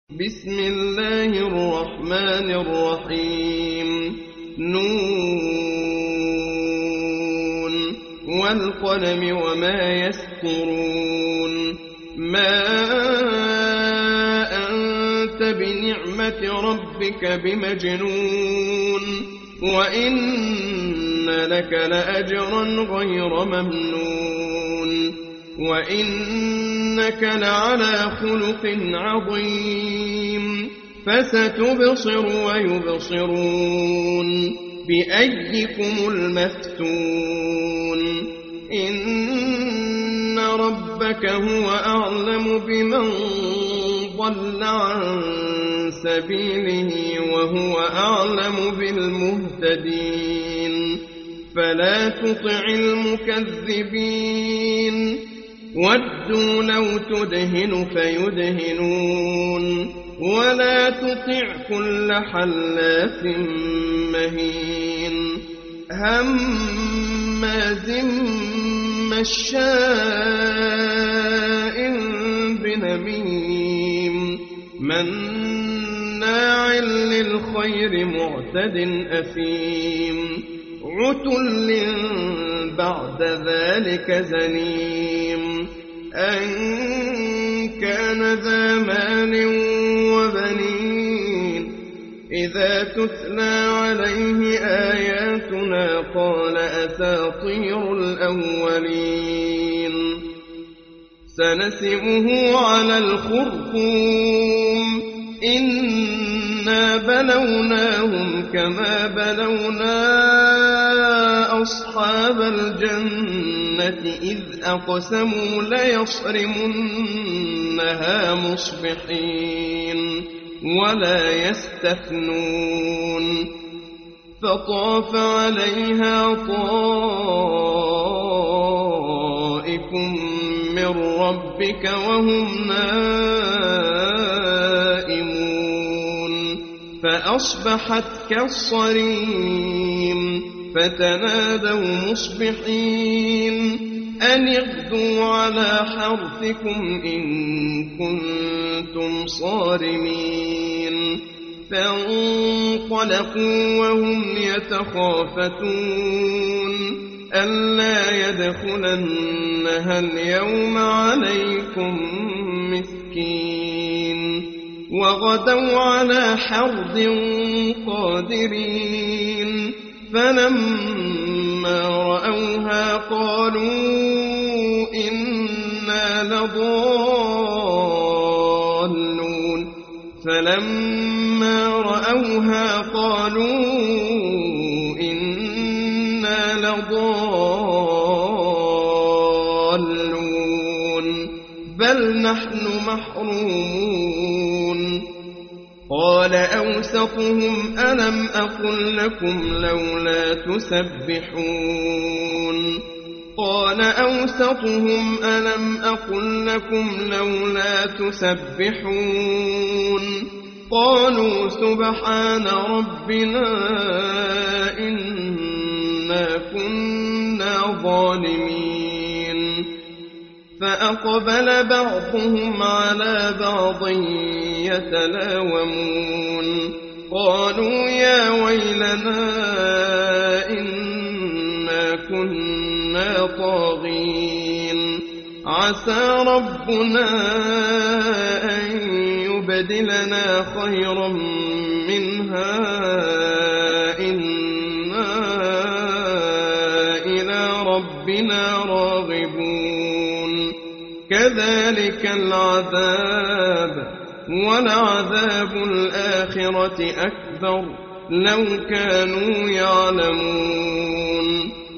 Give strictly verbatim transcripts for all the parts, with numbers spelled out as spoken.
بسم الله الرحمن الرحيم نون والقلم وما يسطرون ما أنت بنعمة ربك بمجنون وإن لك لأجرا غير ممنون وإنك لعلى خلق عظيم فستبصر ويبصرون بأيكم المفتون إن ربك هو أعلم بمن ضل عن سبيله وهو أعلم بالمهتدين فلا تطع المكذبين ودوا لو تدهن فيدهنون ولا تطع كل حلاف مهين هماز مشاء بنميم مناع للخير معتد أثيم عتل بعد ذلك زنيم أن كان ذا مال وبنين إذا تتلى عليه آياتنا قال أساطير الأولين سنسمه على الخرطوم إنا بلوناهم كما بلونا أصحاب الجنة إذ أقسموا ليصرمنها مصبحين ولا يستثنون فطاف عليها طائف من ربك وهم نائمون فأصبحت كالصريم فتنادوا مصبحين أن اغدوا على حرثكم إن كنتم صارمين فانطلقوا وهم يتخافتون ألا يدخلنها اليوم عليكم مسكين وغدوا على حرد قادرين فلما رأوها قالوا إنا لضالون فلما رأوها قالوا إنا لضالون بل نحن محرومون قال أوسطهم ألم أقل لكم لولا تسبحون قال أوسطهم ألم أقل لكم لولا تسبحون قالوا سبحان ربنا إنا كنا ظالمين فأقبل بعضهم على بعض يتلاومون قالوا يا ويلنا إنا كنا طاغين عسى ربنا أن يبدلنا خيرا منها إنا إلى ربنا راغبون كذلك العذاب ولعذاب الآخرة أكبر لو كانوا يعلمون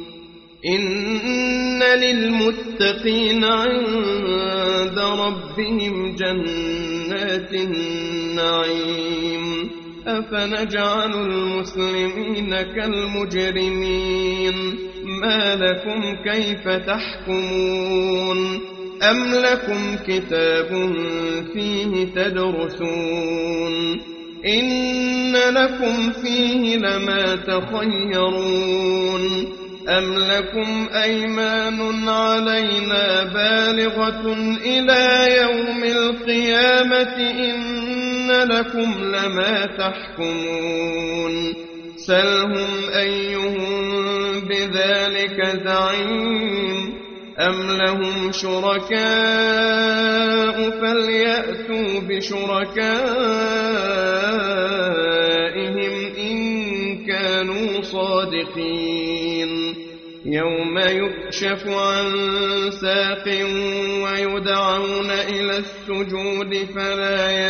إن للمتقين عند ربهم جنات النعيم أفنجعل المسلمين كالمجرمين ما لكم كيف تحكمون أم لكم كتاب فيه تدرسون إن لكم فيه لما تخيرون أم لكم أيمان علينا بالغة إلى يوم القيامة إن لكم لما تحكمون سلهم أيهم بذلك زعيم أم لهم شركاء فليأتوا بشركائهم إن كانوا صادقين يوم يكشف عن ساق ويدعون إلى السجود فلا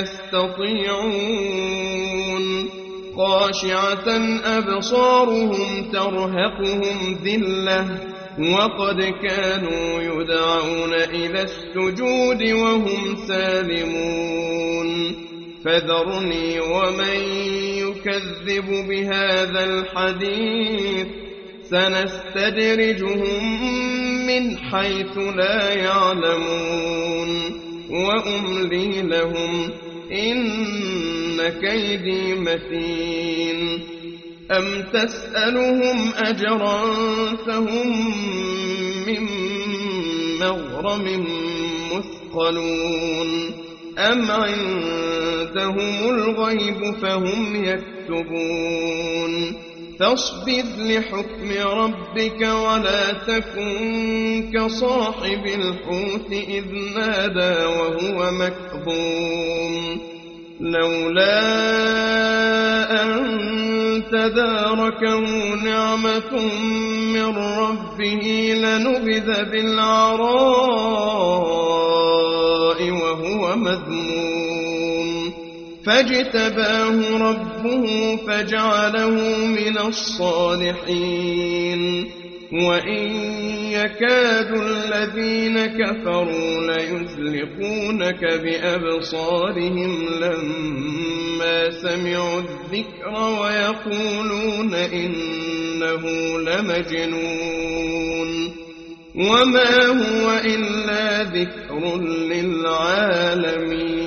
يستطيعون خاشعة أبصارهم ترهقهم ذلة وقد كانوا يدعون إلى السجود وهم سالمون فذرني ومن يكذب بهذا الحديث سنستدرجهم من حيث لا يعلمون وأملي لهم إن كيدي متين أم تسألهم أجرا فهم من مغرم مثقلون أم عندهم الغيب فهم يكتبون فاصبر لحكم ربك ولا تكن كصاحب الحوت إذ نادى وهو مكظوم لولا أن تداركه نعمة من ربه لنبذ بالعراء وهو مذموم فاجتباه ربه فجعله من الصالحين وإن يكاد الذين كفروا ليزلقونك بأبصارهم لما سمعوا الذكر ويقولون إنه لمجنون وما هو إلا ذكر للعالمين.